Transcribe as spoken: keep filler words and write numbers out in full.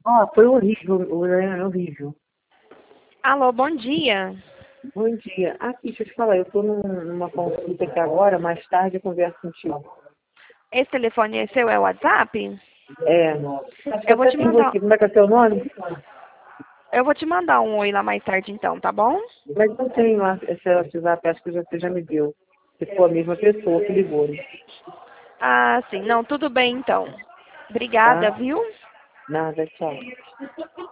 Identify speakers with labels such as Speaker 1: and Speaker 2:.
Speaker 1: Ó, foi horrível, Lorena, horrível.
Speaker 2: Alô, bom dia.
Speaker 1: Bom dia. Aqui, deixa eu te falar, eu tô num- numa consulta aqui agora, mais tarde eu converso contigo.
Speaker 2: Esse telefone é seu, é o WhatsApp?
Speaker 1: É, acho que
Speaker 2: Eu vou
Speaker 1: até
Speaker 2: te
Speaker 1: tenho
Speaker 2: mandar,
Speaker 1: aqui, como é que é o teu nome?
Speaker 2: eu vou te mandar um oi lá mais tarde então, tá bom?
Speaker 1: Mas não tenho a- esse WhatsApp, acho que já, você já me deu. Se for a mesma pessoa que ligou, né?
Speaker 2: Ah, sim. Não, tudo bem então. Obrigada,
Speaker 1: Tá?
Speaker 2: viu?
Speaker 1: Nada, tchau.